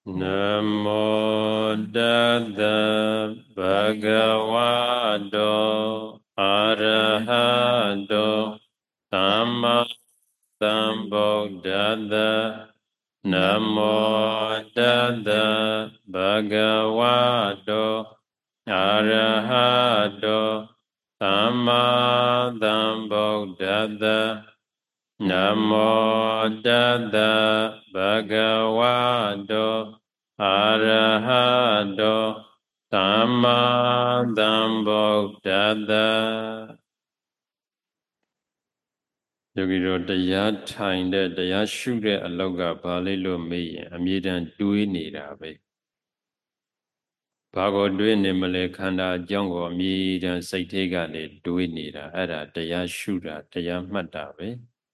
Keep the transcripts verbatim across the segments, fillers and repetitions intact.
Namo Tassa Bhagavato Arahato Samma Sambuddhassa Namo Tassa Bhagavato Arahato Samma Sambuddhassa Namo Tassa Bhagavato Arahato Samma Sambuddhassa ယောဂီတို့တရားထိုင်တဲ့တရားရှုတဲ့အလောက်ကဘာလဲလို့မေးရင်အမြဲတမ်းတွေးနေတာပဲဘာကိုတွေးနေမလဲခန္ဓာအကြောင်းကိုအမြဲတမ်းစိတ်ထဲကနေတွေးနေတာအဲ့ဒါတရားရှုတာတရားမှတ်တာပဲ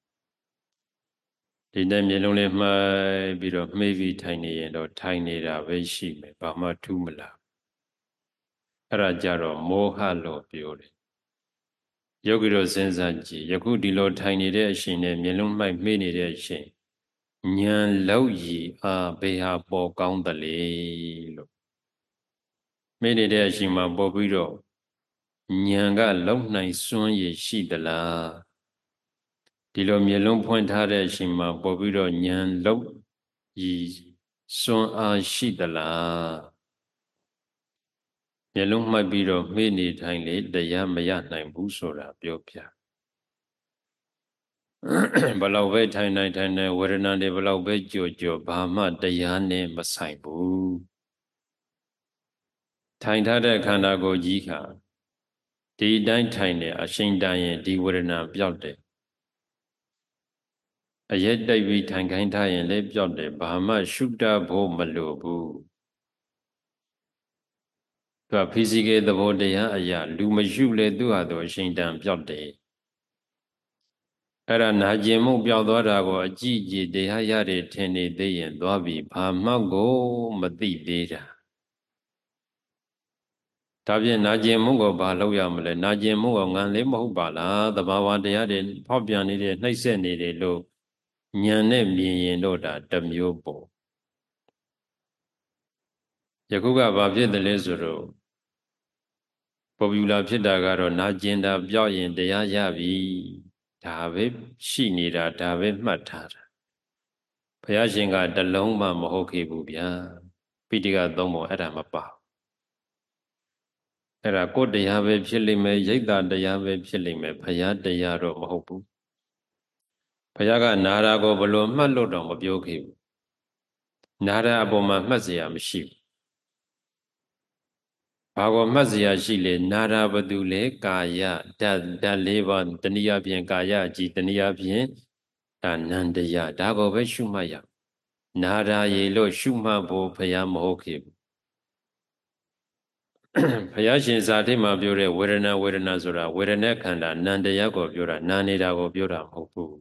ဒီတိုင်းမျိုးလုံးလေးမှိုက်ပြီးတော့မှိပြီးထိုင်နေရင်တော့ထိုင်နေတာပဲရှိမယ်ဘာမှထူးမလားအဲ့ဒါကြတော့မောဟလို့ပြောတယ်ယောဂီတို့စဉ်းစားကြည့်ယခုဒီလိုထိုင်နေတဲ့အချိန်နဲ့မျက်လုံးမှိုက်မှိနေတဲ့အချိန်ဉာဏ်လောက်ရည်အားဘေဟာပေါ်ကောင်းတယ်လေလို့မှိနေတဲ့အချိန်မှာပေါ်ပြီးတော့ဉာဏ်ကလောက်နိုင်စွမ်းရည်ရှိသလားဒီလိုမျက်လုံးဖွင့်ထားတဲ့အချိန်မှာပေါ်ပြီးတော့ဉာဏ်လောက်ရည်စွမ်းအားရှိသလားမျက်လုံးမှိုက်ပြီးတော့မှိနေထိုင်လေတရားမရနိုင်ဘူးဆိုတာပြောပြဘလောက်ပဲထိုင်နိုင်ထိုင်နိုင်ဝေဒနာတွေဘလောက်ပဲကြော်ကြော်ဘာမှတရားနဲ့မဆိုင်ဘူးထိုင်ထားတဲ့ခန္ဓာကိုယ်ကြီးခါဒီတိုင်းထိုင်နေအရှိန်တန်ရင်ဒီဝေဒနာပျောက်တယ်အရက်တိတ်ပြီးထိုင်ခိုင်းထားရင်လည်းပျောက်တယ်ဘာမှရှုတတ်ဖို့မလိုဘူးသူက physical သဘောတရားအရာလူမရှုလေသူဟာသူအရှိန်တန်ပျောက်တယ်အဲ့ဒါနာကျင်မှုပျောက်သွားတာကိုအကြည့်ကြည့်တရားရတယ်ထင်နေသေးရင်သွားပြီးဘာမှကိုမသိသေးတာဒါဖြင့်နာကျင်မှုကိုဘာလုပ်ရမလဲနာကျင်မှုကငံလေးမဟုတ်ပါလားသဘာဝတရားတွေဖောက်ပြန်နေတဲ့နှိပ်စက်နေတယ်လို့ဉာဏ်နဲ့မြင်ရင်တော့ဒါတစ်မျိုးပေါ့ယခုကဘာဖြစ်တယ်လဲဆိုတော့ပေါ်ပူလာဖြစ်တာကတော့နာကျင်တာပျောက်ရင်တရားရပြီဒါပဲရှိနေတာဒါပဲမှတ်ထားတာဘုရားရှင်ကတလုံးမှမဟုတ်ခဲ့ဘူးဗျာပိဋကသုံးပုံအဲ့ဒါမပါအဲ့ဒါကိုယ်တရားပဲဖြစ်လိမ့်မယ်ရိတ်တာတရားပဲဖြစ်လိမ့်မယ်ဘုရားတရားတော့မဟုတ်ဘူးဘုရားကနာရာကိုဘလို့မှတ်လို့တော့မပြောခဲ့ဘူးနာရာအပေါ်မှာမှတ်เสียမရှိဘူးဘာကိုမှတ်เสียရှိလဲနာရာဘသူလဲကာယဓာတ်ဓာတ်လေးပါးတဏှာဖြင့်ကာယအကြည့်တဏှာဖြင့်ဒါနန္တရားဒါကိုပဲရှုမှတ်ရနာရာရေလို့ရှုမှတ်ဖို့ဘုရားမဟုတ်ခဲ့ဘူးဘုရားရှင်ဇာတိမှာပြောတဲ့ဝေဒနာဝေဒနာဆိုတာဝေဒနာခန္ဓာနန္တရားကိုပြောတာနာနေတာကိုပြောတာမဟုတ်ဘူး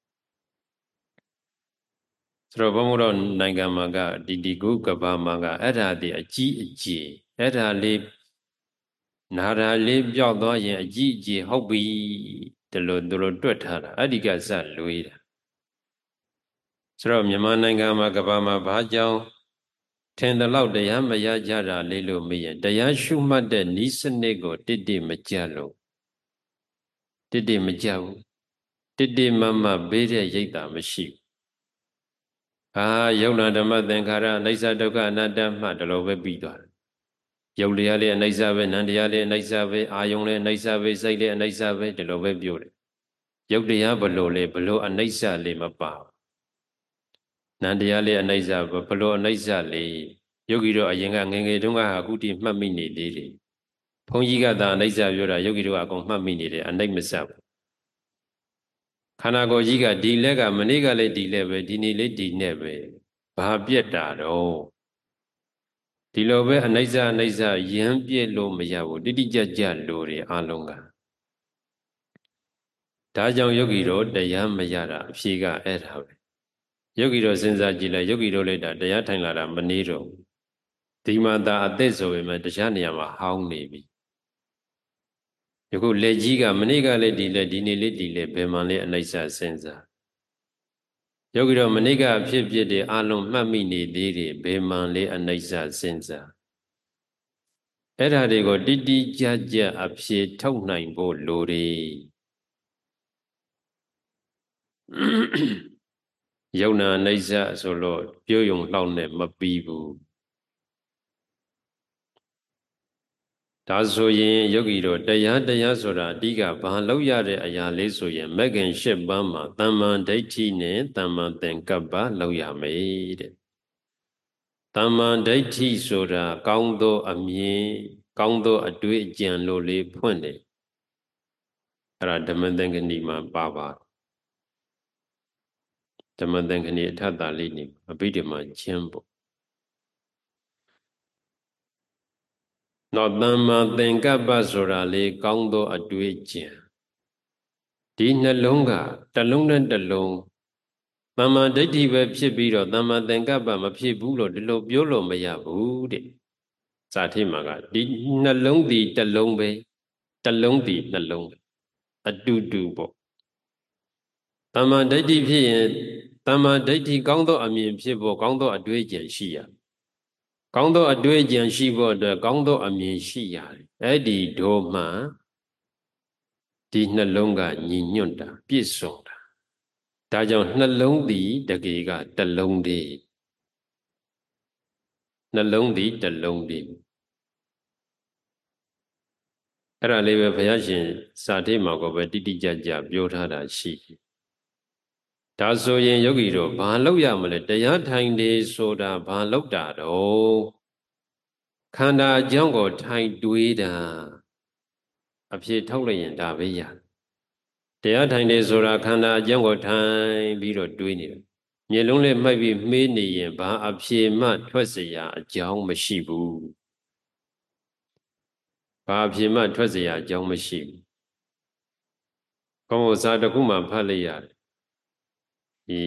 ဆိုတော့ဘုံဘုရောနိုင်ငံမှာကဒီဒီကုကဘာမှာကအဲ့ဒါဒီအကြီးအကျယ်အဲ့ဒါလေးနာရာလေးပြောက်သွားရင်အကြီးအကျယ်ဟုတ်ပြီဒီလိုသူတို့တွက်ထားတာအဲ့ဒီကစလွေးတာဆိုတော့မြန်မာနိုင်ငံမှာကဘာမှာဘာကြောင့်ထင်တယ်လို့တရားမရကြတာလေးလို့မေးရင်တရားရှုမှတ်တဲ့ဤစနစ်ကိုတိတိမကြလို့တိတိမကြဘူးတိတိမမဘေးတဲ့ရိတ်တာမရှိဘူးအာယုံနာဓမ္မသင်္ခါရအနိစ္စဒုက္ခအနတ္တမှဒီလိုပဲပြီးသွားတယ်ယုတ်တရားလေးအနိစ္စပဲနံတရားလေးအနိစ္စပဲအာယုံလေးအနိစ္စပဲစိတ်လေးအနိစ္စပဲဒီလိုပဲပြောတယ်ယုတ်တရားဘလို့လေဘလို့အနိစ္စလေးမပါနံတရားလေးအနိစ္စဘလို့အနိစ္စလေးယောဂီတို့အရင်ကငငယ်တုန်းကဟာအခုတိမှတ်မိနေသေးတယ်ဘုန်းကြီးကသာအနိစ္စပြောတာယောဂီတို့ကအကုန်မှတ်မိနေတယ်အနိစ္စမစဘူးခန္ဓာကိုယ်ကြီးကဒီလက်ကမနေ့ကလည်းဒီလက်ပဲဒီနေ့လည်းဒီနဲ့ပဲဘာပြက်တာတော့ဒီလိုပဲအနိစ္စအနိစ္စယဉ်ပြည့်လို့မရဘူးတိတိကျကျလို့တွေအလုံးကဒါကြောင့်ယောဂီတို့တရားမရတာအဖြေကအဲ့ဒါပဲယောဂီတို့စဉ်းစားကြည့်လိုက်ယောဂီတို့လည်းဒါတရားထိုင်လာတာမနေတော့ဒီမှာသာအသက်ဆိုပေမဲ့တရားနေရာမှာဟောင်းနေပြီယခုလက်ကြီးကမနေ့ကလည်းဒီလက်ဒီနေ့လည်းဒီလက်ဘယ်မှလဲအနိစ္စစဉ်းစားယောဂီတော်မနိကအဖြစ်ဖြစ်တွေအလုံးမှတ်မိနေသေးတယ်ဘေးမှန်လေးအနိစ္စစဉ်းစားအဲ့ဒါတွေကိုတိတိကျကျအဖြေထုတ်နိုင်ဖို့လိုတယ်ယုံနာအနိစ္စဆိုလို့ပြုံးယုံလှောက်နဲ့မပြီးဘူးဒါဆိုရင်ယောဂီတို့တရားတရားဆိုတာအဓိကဘာလောက်ရတဲ့အရာလေးဆိုရင်မဂ္ဂင်၈ပါးမှာတမ္မာဒိဋ္ဌိနဲ့တမ္မာသင်္ကပ္ပလောက်ရမယ်တဲ့တမ္မာဒိဋ္ဌိဆိုတာကောင်းသောအမြင်ကောင်းသောအတွေ့အကြံလို့လေးဖွင့်တယ်အဲ့ဒါဓမ္မသင်္ကဏီမှာပါပါဓမ္မသင်္ကဏီအထက်တာလေးနေအဘိဓမ္မာချင်းပေါ့တော့တမ္မာသင်္ကပ္ပဆိုတာလေကောင်းသောအတွေ့အကြံဒီနှလုံးကတစ်လုံးနဲ့တစ်လုံးတမ္မာဒိဋ္ဌိပဲဖြစ်ပြီးတော့တမ္မာသင်္ကပ္ပမဖြစ်ဘူးလို့ဒီလိုပြောလို့မရဘူးတဲ့ဇာတိမှာကဒီနှလုံးဒီတစ်လုံးပဲတစ်လုံးဒီနှလုံးပဲအတူတူပေါ့တမ္မာဒိဋ္ဌိဖြစ်ရင်တမ္မာဒိဋ္ဌိကောင်းသောအမြင်ဖြစ်ဖို့ကောင်းသောအတွေ့အကြံရှိရကောင်းသောအတွေ့အကြံရှိဖို့အတွက်ကောင်းသောအမြင်ရှိရတယ်အဲ့ဒီတို့မှဒီနှလုံးကညီညွတ်တာပြည့်စုံတာဒါကြောင့်နှလုံးသည်တကယ်ကတစ်လုံးတည်းနှလုံးသည်တစ်လုံးတည်းအဲ့ဒါလေးပဲဘုရားရှင်စာထေမှာကိုပဲတိတိကျကျပြောထားတာရှိဒါဆိုရင်ယောဂီတို့ဘာလုပ်ရမလဲတရားထိုင်နေဆိုတာဘာလုပ်တာတော့ခန္ဓာအကြောင်းကိုထိုင်တွေးတာအဖြစ်ထုတ်လိုက်ရင်ဒါပဲရတရားထိုင်နေဆိုတာခန္ဓာအကြောင်းကိုထိုင်ပြီးတော့တွေးနေတယ်မျက်လုံးလေးမှိတ်ပြီးမေးနေရင်ဘာအဖြစ်မှထွက်เสียအကြောင်းမရှိဘူးဘာအဖြစ်မှထွက်เสียအကြောင်းမရှိဘူးကောင်းစာတစ်ခုမှဖတ်လိုက်ရတယ်ဒီ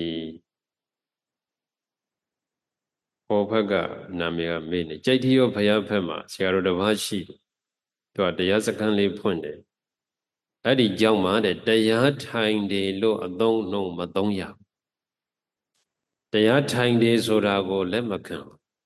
ဟောဘက်ကနာမည်ကမေးနေကြိုက်တိရောဘုရားဘက်မှာဆရာတော်တစ်ပါးရှိတယ်သူကတရားစခန်းလေးဖွင့်တယ်အဲ့ဒီကြောင့်မှတဲ့တရားထိုင်တယ်လို့အသုံးနှုံမသုံးရဘူးတရားထိုင်တယ်ဆိုတာကိုလက်မခံ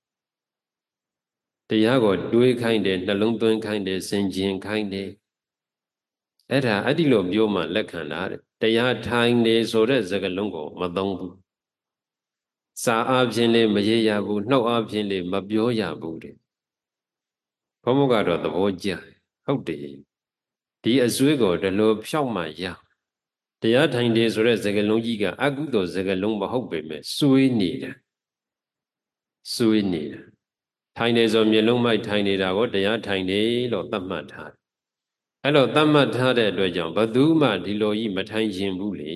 တရားကိုတွေးခိုင်းတယ်နှလုံးသွင်းခိုင်းတယ်စင်ကြင်ခိုင်းတယ်အဲ့ဒါအဲ့ဒီလိုပြောမှလက်ခံတာတဲ့တရားထိုင်တယ်ဆိုတဲ့စကားလုံးကိုမသုံးဘူးစာအားဖြင့်လည်းမရေရဘူးနှုတ်အားဖြင့်လည်းမပြောရဘူးတဲ့ဘုံဘုကတော့သဘောကျဟုတ်တယ်ဒီအစွဲကိုဒီလိုဖြောက်မှရတရားထိုင်တယ်ဆိုတဲ့စကားလုံးကြီးကအကုသိုလ်စကားလုံးမဟုတ်ပေမဲ့စွဲနေတာစွဲနေတာထိုင်တယ်ဆိုမျက်လုံးမိုက်ထိုင်နေတာကိုတရားထိုင်တယ်လို့သတ်မှတ်ထားတယ်အဲ့လိုသတ်မှတ်ထားတဲ့အတွက်ကြောင့်ဘသူမှဒီလိုကြီးမထိုင်ခြင်းဘူးလေ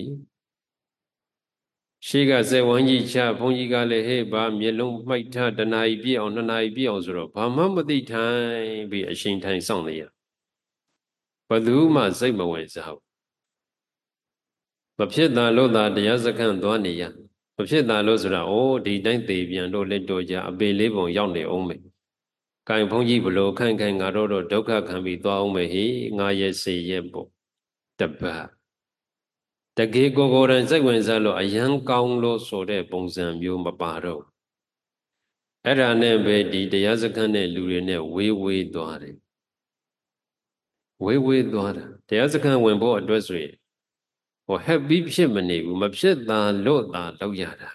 ရှေ့ကဇေဝန်းကြီးချဘုန်းကြီးကလည်းဟေ့ဘာမျက်လုံးမှိုက်ထားတဏှာကြီးပြည့်အောင်နှစ်နာရီပြည့်အောင်ဆိုတော့ဘာမှမသိထိုင်ပြီးအရှင်ထိုင်ဆောင်နေရဘသူမှစိတ်မဝင်စားဘူးမဖြစ်တာလို့သာတရားစခန်းသွားနေရမဖြစ်တာလို့ဆိုတာအိုးဒီတိုင်းသေပြန်တော့လက်တော့ကြအပေလေးပုံရောက်နေအောင်မယ်ကံဘုန်းကြီးဘလို့ခန့်ခန့်ငါတို့တော့ဒုက္ခခံပြီးသွားအောင်မယ်ဟေ့ငါရဲ့စေရဲ့ပေါ့တပတ်တကယ်ကိုယ်ကိုယ်တိုင်စိတ်ဝင်စားလို့အယံကောင်းလို့ဆိုတဲ့ပုံစံမျိုးမပါတော့အဲ့ဒါနဲ့ပဲဒီတရားစခန်းတဲ့လူတွေနဲ့ဝေးဝေးသွားတယ်ဝေးဝေးသွားတာတရားစခန်းဝင်ဖို့အတွက်ဆိုရင်ဟို happy ဖြစ်မနေဘူးမဖြစ်တာလို့သာလောက်ရတာ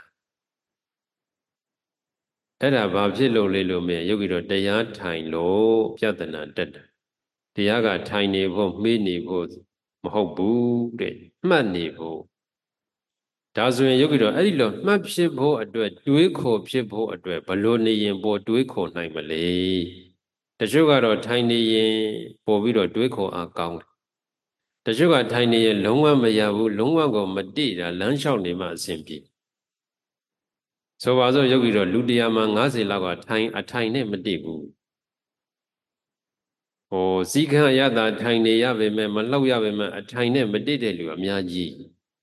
အဲ့ဒါဘာဖြစ်လို့လဲလို့မြင်ယောဂီတော့တရားထိုင်လို့ပြဿနာတက်တယ်တရားကထိုင်နေဖို့မေးနေဖို့မဟုတ်ဘူးတဲ့မှတ်နေဖို့ဒါဆိုရင်ယောဂီတော့အဲ့ဒီလိုမှတ်ဖြစ်ဖို့အတွက်တွေးခေါ်ဖြစ်ဖို့အတွက်ဘလို့နေရင်ပေါ်တွေးခေါ်နိုင်မလဲတချို့ကတော့ထိုင်နေရင်ပေါ်ပြီးတော့တွေးခေါ်အားကောင်းတယ်တချို့ကထိုင်နေရင်လုံးဝမရဘူးလုံးဝကိုမတိတာလမ်းလျှောက်နေမှအဆင်ပြေဆိုပါစို့ယောဂီတော့လူတရားမှာ၅၀လောက်ကထိုင်အထိုင်နဲ့မတိဘူးဟိုစည်းကမ်းရတာထိုင်နေရပေမဲ့မလောက်ရပေမဲ့အထိုင်နဲ့မတိတဲ့လူအများကြီး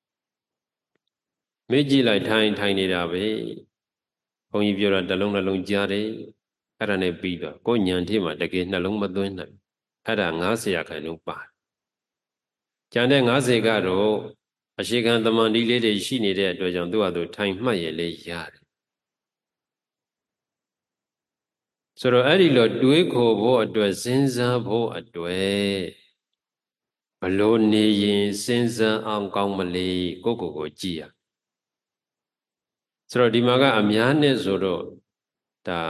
မေ့ကြည့်လိုက်ထိုင်ထိုင်နေတာပဲဘုန်းကြီးပြောတာတစ်လုံးနှလုံးကြားတယ်အဲ့ဒါနဲ့ပြီးတော့ကိုယ်ညံထိမှတကယ်နှလုံးမသွင်းနိုင်အဲ့ဒါ၅၀ရာခိုင်နှုန်းပါကျန်တဲ့၅၀ကတော့အရှိခံတမန်ဒီလေးတွေရှိနေတဲ့အတွက်ကြောင့်သူ့ဟာသူထိုင်မှတ်ရလေရတယ်ဆိုတော့အဲ့ဒီလိုတွေးခေါ်ဖို့အတွက်စဉ်းစားဖို့အတွက်ဘလို့နေရင်စဉ်းစားအောင်ကောင်းမလဲကိုကိုကိုကြည့်ရဆိုတော့ဒီမှာကအများနဲ့ဆိုတော့ဒါ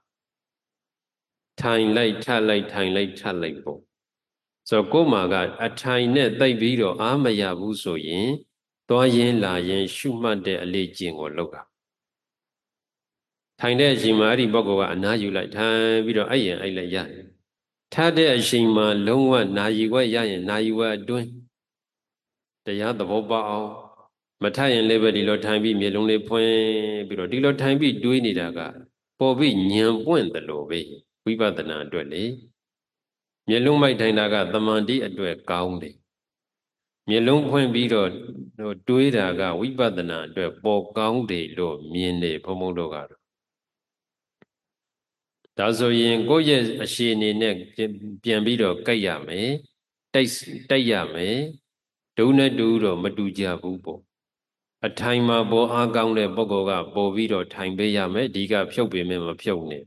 ထိုင်လိုက်ထလိုက်ထိုင်လိုက်ထလိုက်ပေါ့ဆိုတော့ကို့မှာကအထိုင်နဲ့တိုက်ပြီးတော့အားမရဘူးဆိုရင်သွားရင်လာရင်ရှုမှတ်တဲ့အလေးကျင့်ကိုလုပ်တာထိုင်တဲ့အချိန်မှာအဲ့ဒီပုဂ္ဂိုလ်ကအနားယူလိုက်ထိုင်ပြီးတော့အဲ့ရင်အဲ့လိုက်ရတယ်ထားတဲ့အချိန်မှာလုံးဝနာယူွက်ရရင်နာယူွက်အတွင်းတရားသဘောပေါက်အောင်မထရင်လည်းပဲဒီလိုထိုင်ပြီးမျက်လုံးလေးဖွင့်ပြီးတော့ဒီလိုထိုင်ပြီးတွေးနေတာကပေါ်ပြီးညံပွင့်တယ်လို့ပဲဝိပဿနာအတွက်လေမျက်လုံးမိုက်ထိုင်တာကတမန်တိအတွက်ကောင်းတယ်မျက်လုံးဖွင့်ပြီးတော့တွေးတာကဝိပဿနာအတွက်ပေါ်ကောင်းတယ်လို့မြင်နေဘုံဘုံတို့ကတော့ဒါဆိုရင်ကိုယ့်ရဲ့အရှိအနေနဲ့ပြန်ပြီးတော့ကြိုက်ရမယ်တိုက်တိုက်ရမယ်ဒုနဲ့တူတော့မတူကြဘူးပေါ့အထိုင်မှာပေါ်အားကောင်းတဲ့ပုဂ္ဂိုလ်ကပေါ်ပြီးတော့ထိုင်ပေးရမယ်ဒီကဖြုတ်ပေမဲ့မဖြုတ်နဲ့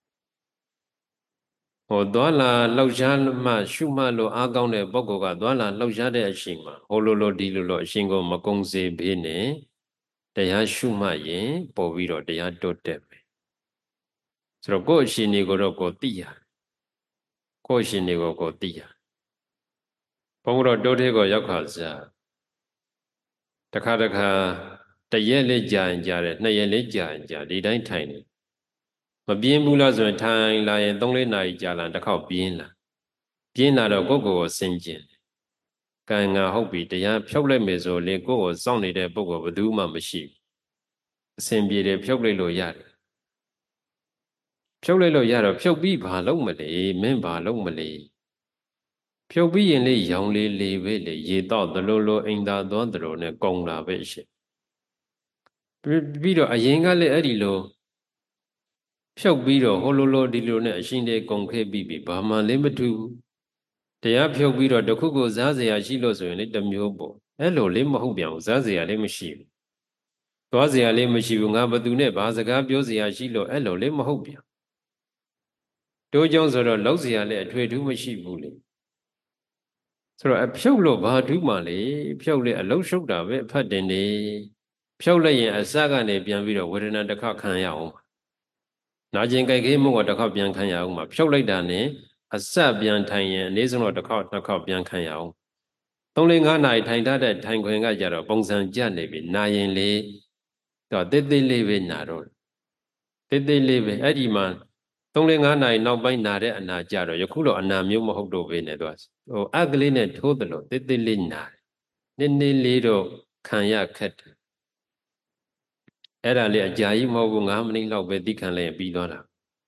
ဟောသွားလာလှောက်ရှားမှရှုမှတ်လို့အားကောင်းတဲ့ပုဂ္ဂိုလ်ကသွားလာလှောက်ရှားတဲ့အချိန်မှာဟိုလိုလိုဒီလိုလိုအရှင်ကိုမကုံစေဘေးနဲ့တရားရှုမှတ်ရင်ပေါ်ပြီးတော့တရားတိုးတက်မယ်ဆိုတော့ကိုယ့်အရှင်တွေကိုတော့ကိုသိရကိုယ့်အရှင်တွေကိုကိုသိရဘုန်းတော်တိုးသေးကိုရောက်ခါစားတခါတခါတရက်လေးကြာရင်ကြာတယ်နှစ်ရက်လေးကြာရင်ကြာဒီတိုင်းထိုင်နေမပြင်းဘူးလားဆိုရင်ထိုင်လာရင်သုံးလေးနာရီကြာလာတစ်ခေါက်ပြင်းလာပြင်းလာတော့ကိုယ့်ကိုယ်ကိုဆင်ကျင်ကံငါဟုတ်ပြီတရားဖြုတ်လိုက်မယ်ဆိုလေကိုယ့်ကိုစောင့်နေတဲ့ပုဂ္ဂိုလ်ဘယ်သူမှမရှိဘူးအစဉ်ပြေတယ်ဖြုတ်လိုက်လို့ရတယ်ဖြုတ်လိုက်လို့ရတော့ဖြုတ်ပြီးဘာလုပ်မလဲမင်းဘာလုပ်မလဲဖြုတ်ပြီးရင်လေရောင်လေးလေးပဲလေရေတော့သလိုလိုအိမ်သာသွားသလိုနဲ့ကုံလာပဲရှိပြီးတော့အရင်ကလည်းအဲ့ဒီလိုဖြုတ်ပြီးတော့ဟိုလိုလိုဒီလိုနဲ့အရှင်တွေကုံခဲ့ပြီးပြီဘာမှလည်းမထူးတရားဖြုတ်ပြီးတော့တခုခုစားစရာရှိလို့ဆိုရင်လေတစ်မျိုးပေါ့အဲ့လိုလေးမဟုတ်ပြန်ဘူးစားစရာလေးမရှိဘူးသွားစရာလေးမရှိဘူးငါဘသူနဲ့ဘာစကားပြောစရာရှိလို့အဲ့လိုလေးမဟုတ်ပြန်တိုးကြောင့်ဆိုတော့လောက်စရာလည်းအထွေထူးမရှိဘူးလေဆိုတော့အဖြုတ်လို့ဘာထူးမှလဲဖြုတ်လေအလုံးရှုပ်တာပဲအဖတ်တင်နေဖြုတ်လိုက်ရင်အစကနေပြန်ပြီးတော့ဝေဒနာတစ်ခါခံရအောင်နာကျင်ကြိုက်ခဲမှုကတစ်ခါပြန်ခံရအောင်မှာဖြုတ်လိုက်တာနဲ့အစပြန်ထိုင်ရင်အနည်းဆုံးတော့တစ်ခါနှစ်ခါပြန်ခံရအောင်သုံးလေးငါးနာရီထိုင်တတ်တဲ့ထိုင်ခွင်ကကြတော့ပုံစံကျနေပြီနာရင်လေတော့တိတ်တိတ်လေးပဲနာတော့တိတ်တိတ်လေးပဲအဲ့ဒီမှာသုံးလေးငါးနာရီနောက်ပိုင်းနာတဲ့အနာကြတော့ယခုတော့အနာမျိုးမဟုတ်တော့ပဲနဲ့တော့ဟိုအကလေးနဲ့ထိုးတယ်လို့တိတ်တိတ်လေးနာတယ်နည်းနည်းလေးတော့ခံရခက်တယ်အဲ့ဒါလေးအကြာကြီးမဟုတ်ဘူးငါးမိနစ်လောက်ပဲသိခံလိုက်ရင်ပြီးသွားတာ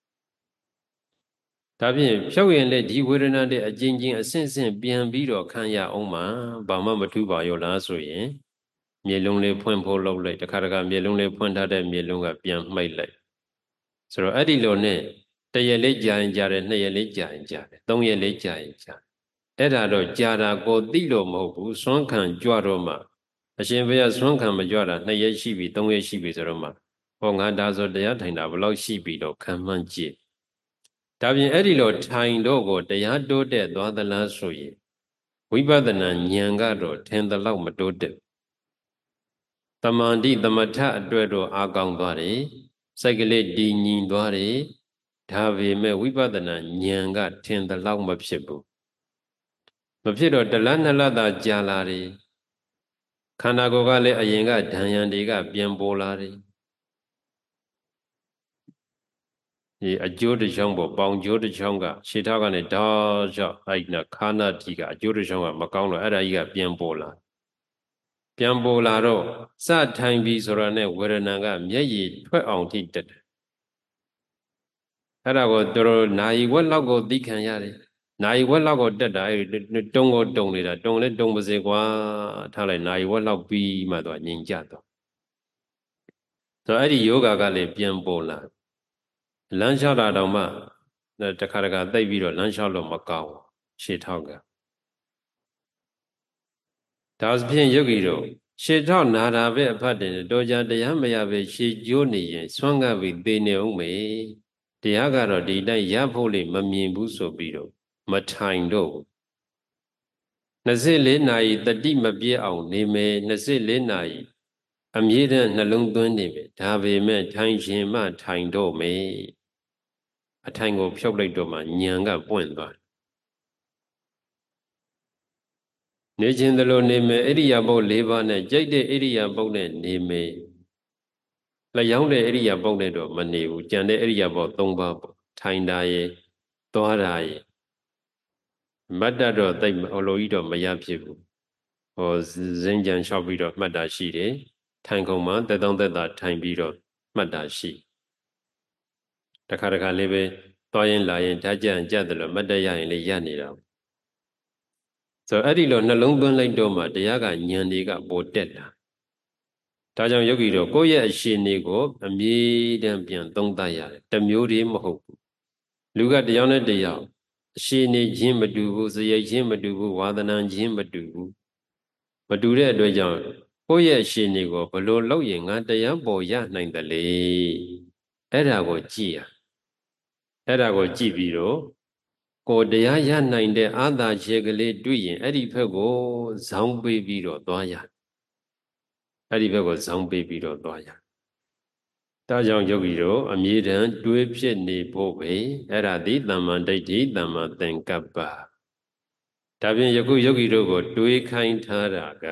ဒါဖြင့်ဖြုတ်ရင်လည်းဒီဝေဒနာတဲ့အကျဉ်းချင်းအဆင့်ဆင့်ပြန်ပြီးတော့ခံရအောင်မှာဘာမှမထူးပါရောလားဆိုရင်မျက်လုံးလေးဖွင့်ဖို့လုပ်လိုက်တခါတခါမျက်လုံးလေးဖွင့်ထားတဲ့မျက်လုံးကပြန်မှိတ်လိုက်ဆိုတော့အဲ့ဒီလိုနဲ့တရက်လေးကြာရင်ကြာတယ်နှစ်ရက်လေးကြာရင်ကြာတယ်သုံးရက်လေးကြာရင်ကြာအဲ့ဒါတော့ကြာတာကိုသိလို့မဟုတ်ဘူးစွန့်ခံကြွတော့မှအရှင်ဘုရားစွန့်ခံမကြွတာနှစ်ရက်ရှိပြီသုံးရက်ရှိပြီဆိုတော့မှဟောငါဒါဆိုတရားထိုင်တာဘယ်လောက်ရှိပြီတော့ခံမှန်းကြည့်ဒါပြင်အဲ့ဒီလိုထိုင်တော့ကိုတရားတိုးတက်သွားသလားဆိုရင်ဝိပဿနာဉာဏ်ကတော့ထင်သလောက်မတိုးတက်တမန္တိသမထအတွက်တော့အာကောင်းသွားတယ်စိတ်ကလေးတည်ငြိမ်သွားတယ်ဒါပေမဲ့ဝိပဿနာဉာဏ်ကထင်သလောက်မဖြစ်ဘူးမဖြစ်တော့တလန်းနှစ်လသာကြာလာတယ်ခန္ဓာကိုယ်ကလည်းအရင်ကဒဏ်ရံတွေကပြန်ပေါ်လာတယ်ဒီအကျိုးတစ်ချောင်းပေါ့ပေါင်ကျိုးတစ်ချောင်းကခြေထောက်ကနေတောက်လျှောက်အဲ့နာခါနာတီကအကျိုးတစ်ချောင်းကမကောင်းတော့အဲ့ဒါကြီးကပြန်ပေါ်လာပြန်ပေါ်လာတော့စထိုင်ပြီးဆိုရတဲ့ဝေဒနာကမျက်ရည်ထွက်အောင်ထိတက်တယ်အဲ့ဒါကိုတို့တို့နာယီဝက်လောက်ကိုသိခံရတယ်နာယီဝက်လောက်ကိုတက်တာအဲ့တုံးကိုတုံနေတာတုံလဲတုံပါစေကွာထားလိုက်နာယီဝက်လောက်ပြီးမှတော့ငြိမ်ကြတော့ဆိုအဲ့ဒီယောဂကလည်းပြန်ပေါ်လာလမ်းလျှောက်တာတော့မှတခါတခါသိပ်ပြီးတော့လမ်းလျှောက်လို့မကောင်းရှေ့ထောက်ကဒါဖြင့်ယောဂီတို့ရှေထောက်နာတာပဲအဖတ်တယ်တော်ကြတရားမရပဲရှေကျိုးနေရင်ဆွမ်းကပ်ပြီးသိနေအောင်မေတရားကတော့ဒီတိုင်းရဖို့လေမမြင်ဘူးဆိုပြီးတော့မထိုင်တော့နှစ်สิบ四နာရီတတိမပြည့်အောင်နေမယ်နှစ်สิบ四နာရီအမြဲတမ်းနှလုံးသွင်းနေပဲဒါပေမဲ့ထိုင်ခြင်းမှထိုင်တော့မယ်အထိုင်ကိုဖြုတ်လိုက်တော့မှဉာဏ်ကပွင့်သွားနေခြင်းတလို့နေမယ်ဣရိယာပုတ်၄ပါးနဲ့ကြိုက်တဲ့ဣရိယာပုတ်နဲ့နေမယ်လျောင်းတဲ့ဣရိယာပုတ်နဲ့တော့မနေဘူးကြံတဲ့ဣရိယာပုတ်၃ပါးပေါ့ထိုင်တာရဲ့သွားတာရဲ့မတ်တတော့တိတ်အလိုကြီးတော့မရဖြစ်ဘူးဟောဇင်းကြံလျှောက်ပြီးတော့မှတ်တာရှိတယ်ထိုင်ကုန်မှာတက်တောင်းတက်တာထိုင်ပြီးတော့မှတ်တာရှိတခါတခါလေးပဲသွားရင်လာရင်ဓာတ်ကြံကြက်တယ်လို့မတ်တရရင်လေးရနေတာဆိုအဲ့ဒီလိုနှလုံးသွင်းလိုက်တော့မှတရားကဉာဏ်တွေကပေါ်တက်တာဒါကြောင့်ယောဂီတို့ကိုယ့်ရဲ့အရှင်တွေကိုအမြဲတမ်းပြန်သုံးသပ်ရတယ်တမျိုးတည်းမဟုတ်ဘူးလူကတယောက်နဲ့တယောက်အရှင်နေခြင်းမတူဘူးစရိတ်ခြင်းမတူဘူးဝါဒနာခြင်းမတူဘူးမတူတဲ့အတွက်ကြောင့်ကိုယ့်ရဲ့အရှင်တွေကိုဘလို့လောက်ရင်ငါတရားပေါ်ရနိုင်တယ်လေအဲ့ဒါကိုကြည့်ရအဲ့ဒါကိုကြည့်ပြီးတော့ကိုတရားရနိုင်တဲ့အာသာခြေကလေးတွေ့ရင်အဲ့ဒီဘက်ကိုဇောင်းပေးပြီးတော့သွားရအဲ့ဒီဘက်ကိုဇောင်းပေးပြီးတော့သွားရဒါကြောင့်ယောဂီတို့အမြဲတမ်းတွေးဖြစ်နေဖို့ပဲအဲ့ဒါဒီသမ္မာဒိဋ္ဌိသမ္မာသင်္ကပ္ပဒါဖြင့်ယခုယောဂီတို့ကိုတွေးခိုင်းထားတာက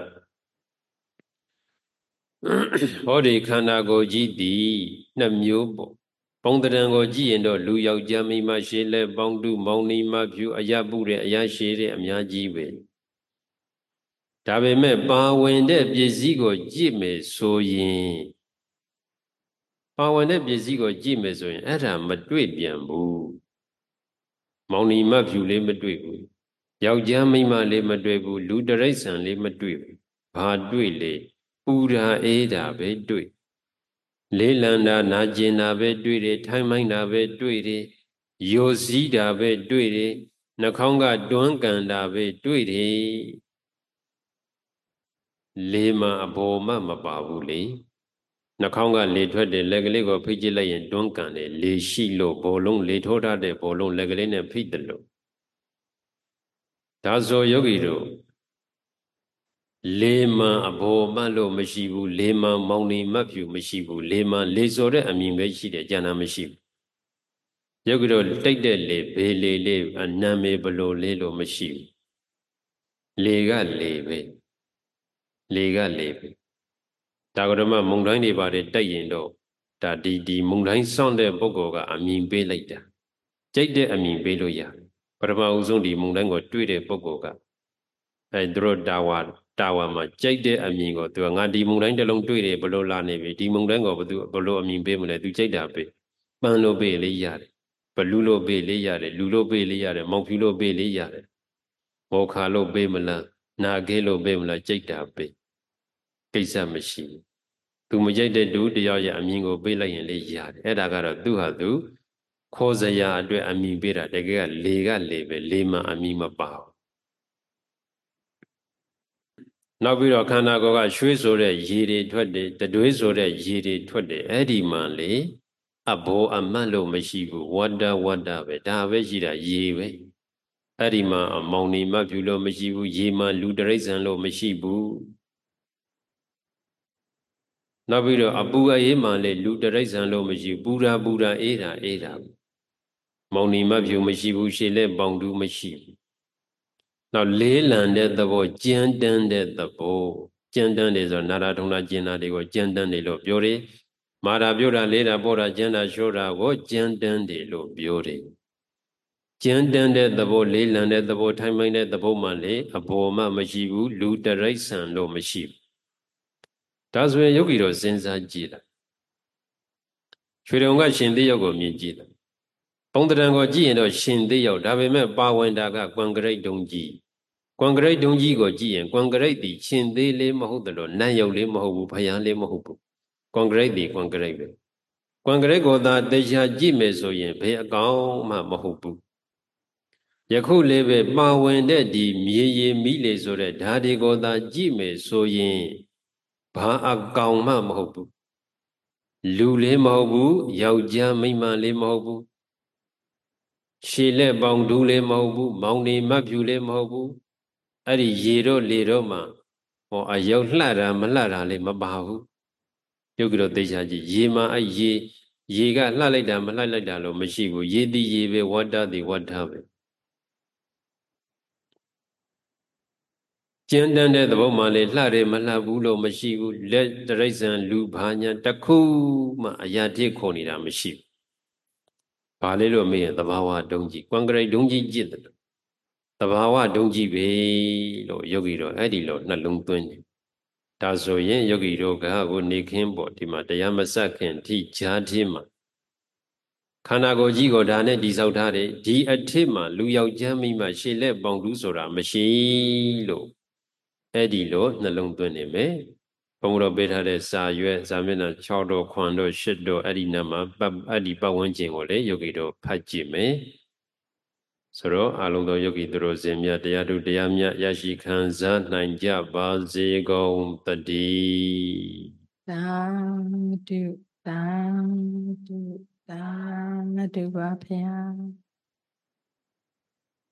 ဟောဒီခန္ဓာကိုယ်ကြီးသည်နှစ်မျိုးပေါ့ပုံတရံကိုကြည့်ရင်တော့လူယောက်ျားမိန်းမရှိလဲပေါင်းတုမောင်နီမဖြူအယပုတဲ့အယရှိတဲ့အများကြီးပဲဒါပေမဲ့ပါဝင်တဲ့ပစ္စည်းကိုကြည့်မယ်ဆိုရင်ပါဝင်တဲ့ပစ္စည်းကိုကြည့်မယ်ဆိုရင်အဲ့ဒါမတွေ့ပြန်ဘူးမောင်နီမဖြူလေးမတွေ့ဘူးယောက်ျားမိန်းမလေးမတွေ့ဘူးလူတရိษံလေးမတွေ့ဘူးဘာတွေ့လေပူရာအေးတာပဲတွေ့လေးလံတာနာကျင်တာပဲတွေ့တယ်ထိုင်းမိုင်းတာပဲတွေ့တယ်ယိုစီးတာပဲတွေ့တယ်နှာခေါင်းကတွန်းကန်တာပဲတွေ့တယ်လေမှအပေါ်မှမပါဘူးလေနှာခေါင်းကလေထွက်တယ်လက်ကလေးကိုဖိတ်ကြည့်လိုက်ရင်တွန်းကန်တယ်လေရှိလို့ဘောလုံးလေထိုးထားတဲ့ဘောလုံးလက်ကလေးနဲ့ဖိတ်တယ်လို့ဒါဆိုယောဂီတို့လေမှန်အဘောမှလို့မရှိဘူးလေမှန်မောင်နေမဖြူမရှိဘူးလေမှန်လေစော်တဲ့အမြင်ပဲရှိတယ်ကြံတာမရှိဘူးယောဂီတို့တိတ်တဲ့လေဘေးလေလေးအနံမေဘလို့လေးလို့မရှိဘူးလေကလေပဲလေကလေပဲဒါကဓမ္မမုံတိုင်းတွေပါတယ်တိုက်ရင်တော့ဒါဒီဒီမုံတိုင်းစောင့်တဲ့ပုဂ္ဂိုလ်ကအမြင်ပေးလိုက်တာကြိုက်တဲ့အမြင်ပေးလို့ရပထမဦးဆုံးဒီမုံတိုင်းကိုတွေ့တဲ့ပုဂ္ဂိုလ်ကအဲသူတို့တာဝါတာဝါမှာကြိုက်တဲ့အမြင်ကိုသူကငါဒီမုံတိုင်းတစ်လုံးတွေ့တယ်ဘလို့လာနေပြီဒီမုံတိုင်းကိုဘသူဘလို့အမြင်ပေးမလဲသူကြိုက်တာပေးပန်းလို့ပေးလေးရတယ်ဘလူလို့ပေးလေးရတယ်လူလို့ပေးလေးရတယ်မောင်ဖြူလို့ပေးလေးရတယ်မောခါလို့ပေးမလားနာခဲလို့ပေးမလားကြိုက်တာပေးကိစ္စမရှိဘူးသူမကြိုက်တဲ့သူတရားရဲ့အမြင်ကိုပေးလိုက်ရင်လေးရတယ်အဲ့ဒါကတော့သူဟာသူခေါ်စရာအတွက်အမြင်ပေးတာတကယ်ကလေကလေပဲလေမှအမြင်မပါဘူးနောက်ပြီးတော့ခန္ဓာကိုယ်ကရွှေဆိုတဲ့ရေတွေထွက်တယ်တတွေးဆိုတဲ့ရေတွေထွက်တယ်အဲ့ဒီမှလေအဘောအမတ်လို့မရှိဘူးဝတ္တဝတ္တပဲဒါပဲရှိတာရေပဲအဲ့ဒီမှမောင်နေမဖြူလို့မရှိဘူးရေမှလူတရိษံလို့မရှိဘူးနောက်ပြီးတော့အပူအေးမှလေလူတရိษံလို့မရှိဘူးပူရာပူရာအေးတာအေးတာမောင်နေမဖြူမရှိဘူးရှေ့လက်ပေါင်တူးမရှိဘူးနောက်လေးလံတဲ့သဘောကြမ်းတမ်းတဲ့သဘောကြမ်းတမ်းတယ်ဆိုနာရာထုံနာကျင်တာတွေကိုကြမ်းတမ်းတယ်လို့ပြောတယ်မာတာပြောတာလေးတာပေါ်တာကျမ်းတာလျှောတာကိုကြမ်းတမ်းတယ်လို့ပြောတယ်ကြမ်းတမ်းတဲ့သဘောလေးလံတဲ့သဘောထိုင်မိုင်းတဲ့သဘောမှလေအပေါ်မှမရှိဘူးလူတရိษံလို့မရှိဘူးဒါဆိုရင်ယောဂီတို့စဉ်းစားကြည့်လိုက်ရွှေတုံကရှင်သေးရောက်ကိုမြင်ကြည့်လိုက်ပုံတရံကိုကြည့်ရင်တော့ရှင်သေးရောက်ဒါပေမဲ့ပါဝင်တာကကွန်ကရစ်တုံးကြီးကွန်ကရစ်တုံးကြီးကိုကြည့်ရင်ကွန်ကရစ်ဒီရှင်သေးလေးမဟုတ်တယ်လို့နတ်ရုပ်လေးမဟုတ်ဘူးဖယားလေးမဟုတ်ဘူးကွန်ကရစ်ဒီကွန်ကရစ်ပဲကွန်ကရစ်ကိုသာတရားကြည့်မယ်ဆိုရင်ဘယ်အကောင်မှမဟုတ်ဘူးယခုလေးပဲပါဝင်တဲ့ဒီမြေရည်မိလေဆိုတဲ့ဓာဒီကိုသာကြည့်မယ်ဆိုရင်ဘာအကောင်မှမဟုတ်ဘူးလူလေးမဟုတ်ဘူးယောက်ျားမိန်းမလေးမဟုတ်ဘူးခြေလက်ပေါင်းဒူးလေးမဟုတ်ဘူးမောင်နေမတ်ဖြူလေးမဟုတ်ဘူးအဲ့ဒီရေတော့လေတော့မှဟောအယုတ်လှတာမလှတာလေးမပါဘူးရုပ်ကတော့သိချာကြည့်ရေမှာအဲ့ရေရေကလှလိုက်တာမလှလိုက်တာလို့မရှိဘူးရေသည်ရေပဲဝတ္တသည်ဝတ္တပဲကျဉ်းတန်းတဲ့သဘောမှလေလှတယ်မလှဘူးလို့မရှိဘူးလက်တရိစ္ဆန်လူဘာညာတခုမှအရာတိခေါ်နေတာမရှိဘူးဘာလေးလို့မေးရင်သဘာဝဒုံကြီးကွန်ကရစ်ဒုံကြီးကြည့်တယ်သဘာဝဒုံကြီးပဲလို့ယောဂီတော့အဲ့ဒီလိုနှလုံးသွင်းတယ်ဒါဆိုရင်ယောဂီတို့ကကိုနေခင်းပေါ့ဒီမှာတရားမဆက်ခင်ထိဂျားသေးမှာခန္ဓာကိုယ်ကြီးကိုဒါနဲ့တိဆောက်ထားတယ်ဒီအထစ်မှာလူယောက်ျားမိမှရှေလက်ပေါင်တူးဆိုတာမရှိလို့အဲ့ဒီလိုနှလုံးသွင်းနေမယ်ဘုံတော်ပေးထားတဲ့စာရွက်ဇာမျက်နှာ၆တော့ခွန်တော့၈တော့အဲ့ဒီနာမှာအဲ့ဒီပတ်ဝန်းကျင်ကိုလေယောဂီတို့ဖတ်ကြည့်မယ်ဆိုတော့အလုံးသောယောဂီသူတို့စင်မြတ်တရားတို့တရားမြတ်ရရှိခံစားနိုင်ကြပါစေကုန်တည်းသာဓုသာဓုသာဓုပါဗျာ